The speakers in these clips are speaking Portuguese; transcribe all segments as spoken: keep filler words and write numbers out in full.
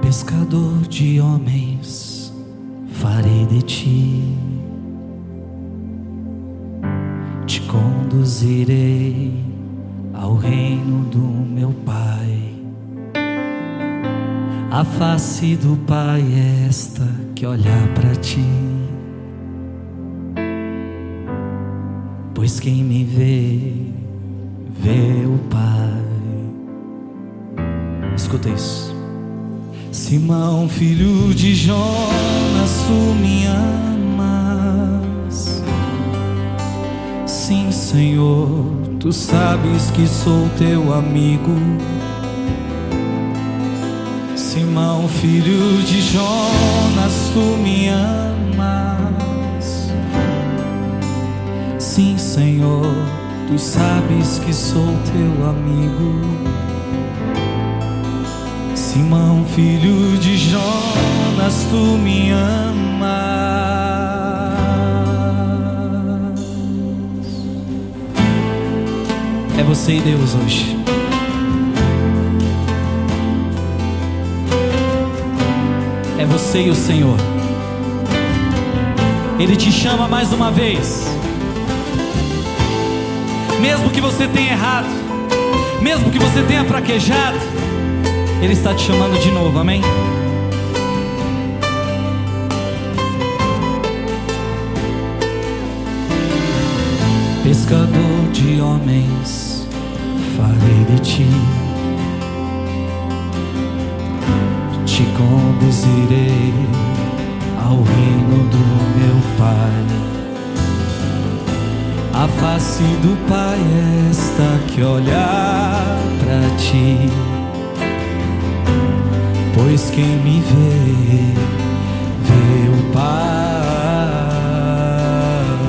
pescador de homens farei de ti, te conduzirei ao reino do meu Pai. A face do Pai é esta, que olhar para ti, pois quem me vê, vê o Pai. Escuta isso. Simão, filho de Jonas, tu me amas? Sim, Senhor, tu sabes que sou teu amigo. Simão, filho de Jonas, tu me amas? Sim, Senhor, tu sabes que sou teu amigo. Simão, filho de Jonas, tu me amas? É você e Deus hoje. É você e o Senhor. Ele te chama mais uma vez. Mesmo que você tenha errado, mesmo que você tenha fraquejado, Ele está te chamando de novo, amém? Pescador de homens farei de ti, te conduzirei ao reino do meu Pai. A face do Pai é esta, que olhar para ti, pois quem me vê, vê o Pai.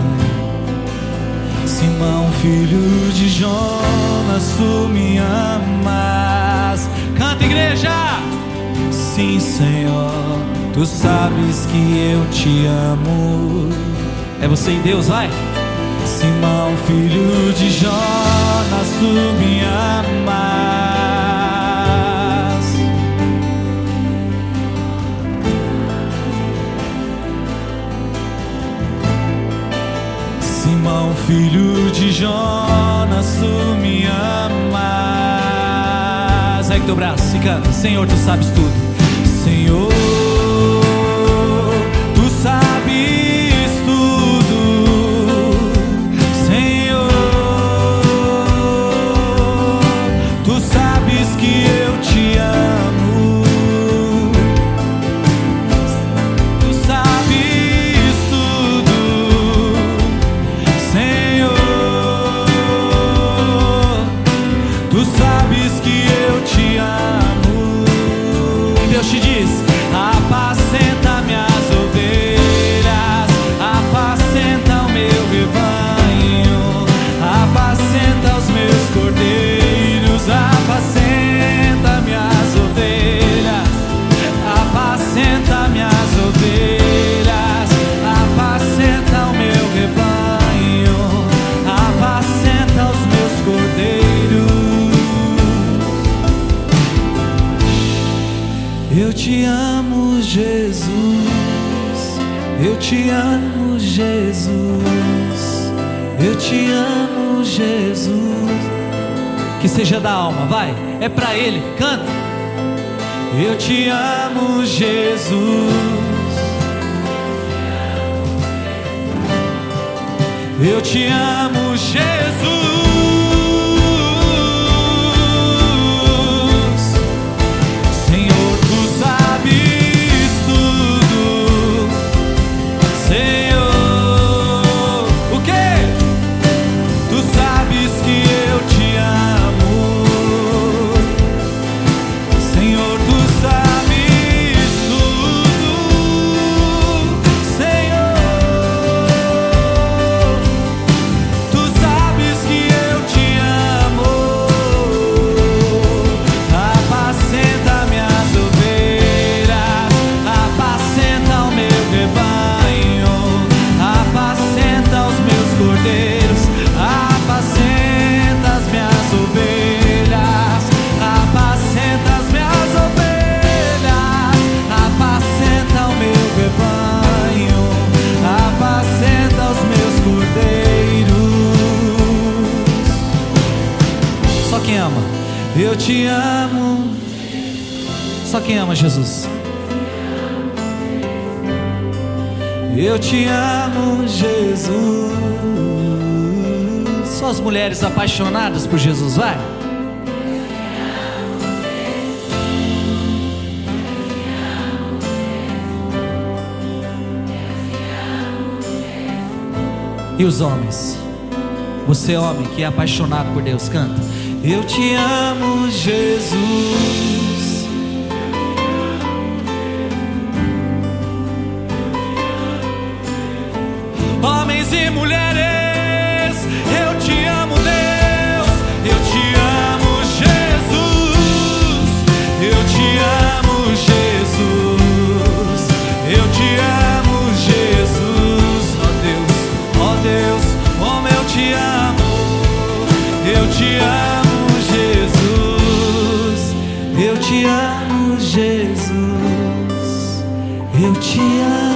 Simão, filho de Jonas, tu me amas? Canta, igreja! Sim, Senhor, tu sabes que eu te amo. É você e Deus, vai! Simão, filho de Jonas, tu me amas? Simão, filho de Jonas, tu me amas? Ergue teu braço e canta. Senhor, tu sabes tudo. Senhor, tu sabes tudo. Senhor, tu sabes que eu te amo. Tu sabes tudo. Senhor, tu sabes que eu te amo. E Deus te diz: apacenta minhas ovelhas, apacenta o meu rebanho, apacenta os meus cordeiros, apacenta minhas ovelhas, apacenta minhas ovelhas, apacenta o meu rebanho, apacenta os meus cordeiros. Eu te amo, Jesus. Eu te amo, Jesus. Eu te amo, Jesus. Que seja da alma, vai. É pra Ele, canta. Eu te amo, Jesus. Eu te amo, Jesus. Que te amo. Só quem ama Jesus. Eu te amo, Jesus. Só as mulheres apaixonadas por Jesus, vai. E os homens? Você, homem que é apaixonado por Deus, canta. Eu te amo, Jesus. Homens e mulheres, eu te amo, Deus. Eu te amo, Jesus. Eu te amo, Jesus. Eu te amo, Jesus. Ó Deus, ó Deus, como eu te amo. Eu te amo, Jesus. Eu te amo, Jesus. Eu te amo.